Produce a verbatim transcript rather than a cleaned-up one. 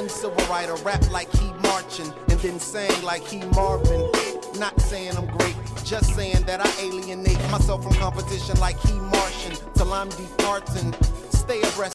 One civil rider rap like he marching and then sang like he Marvin. Not saying I'm great, just saying that I alienate myself from competition like he Martian till I'm departing. Stay abreast